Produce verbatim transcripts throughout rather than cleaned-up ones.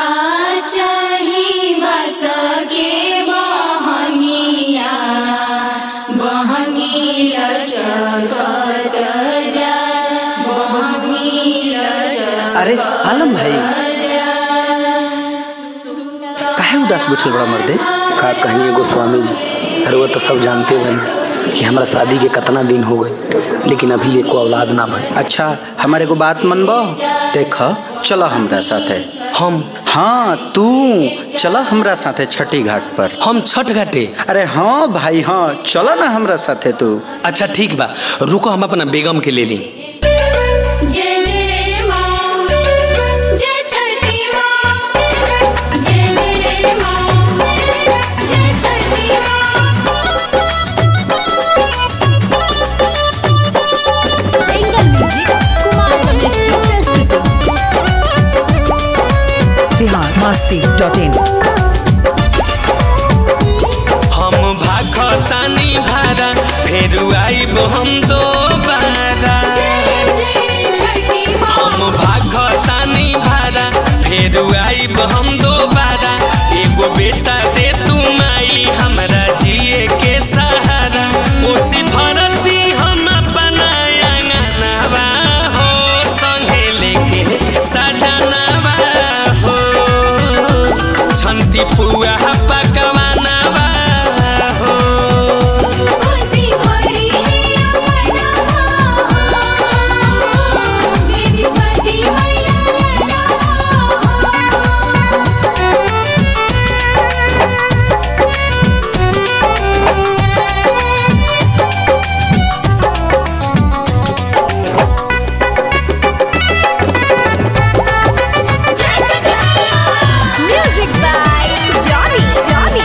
चाही बस के बहंगिया बहंगी लचकत जा बहंगी लचकत। अरे आलम भाई काहे उदास बैठल बड़ा मर्दे? का कहिए गोस्वामी जी, अरे वो तो सब जानते हैं कि हमारा शादी के कितना दिन हो गए, लेकिन अभी एको औलाद ना भई। अच्छा हमारे को बात मनबो? देख चलो हमरा साथे। हम हाँ तू चला हमरा साथे छठी घाट पर। हम छठ घाटे? अरे हाँ भाई हाँ, चला ना हमरा साथे तू। अच्छा ठीक बा, रुको हम अपना बेगम के ले ली। जय जय माँ, जय छठी माँ, जय जय माँ, जय छठी माँ। एंगल म्यूजिक कुमार रमेश की प्रस्तुति। Bihar Masti dot in. हम भागतानी भारा फेरू आइब हम दोबारा। जय जय छठी माँ। हम भागतानी भारा फेरू आइब हम दोबारा। एगो बेटा दे तू माई हमरा जिए के सहारा। कोसी भरती हम अपना अंगनवा हो, संगे लेके सजनवा हो। छंती पुआ पकवानवा हो। खुशी भरी अंगनवा मेरी छठी मैया म्यूजिक बाय जॉनी जॉनी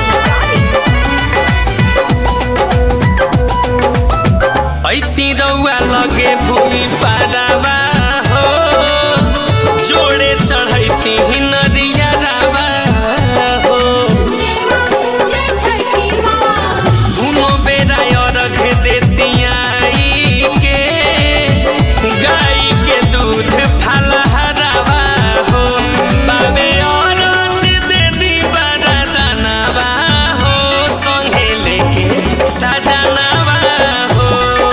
ऐती रउआ लगे भूमि पारावा हो। जोड़े चढ़ैती नरिया रावा हो। जय माँ, जय छठी माँ। दुनो बेरा अर्घ देती आई के। गाय के दूध फलहरावा हो। बाबे औरज दे दी बड़ा दानवा हो। संगे लेके सजनवा हो।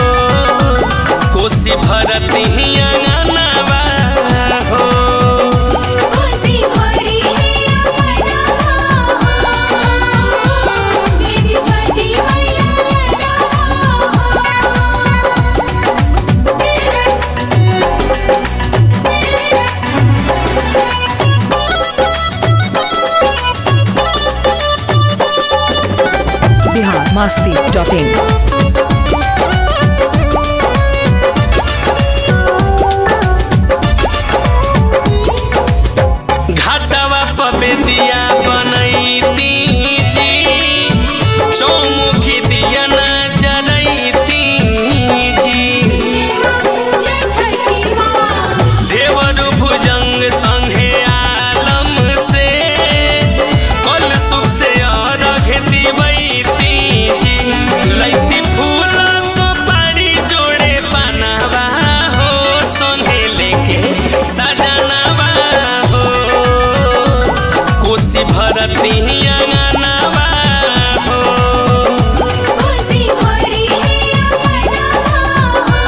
कोसी भरती अंगनवा हो। खुशी भरी अंगनवा मेरी छठी मैया बिहार मस्ती डॉट इन। घाटवा पबेदिया बनैती जी। चौमुखी दिया न जरैती जी। जय छठी माँ। देवर भुजंग संगे आलम से कल सुब से अर्घ दिवैती जी। लैती फूल सुपारी जोड़े बनवा हो। संगे लेके सजनवा हो। कोसी भरती अंगनवा हो। खुशी भरी अंगनवा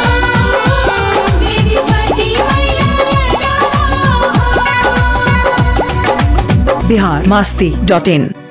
मेरी छठी मैया बिहार मस्ती डॉट इन।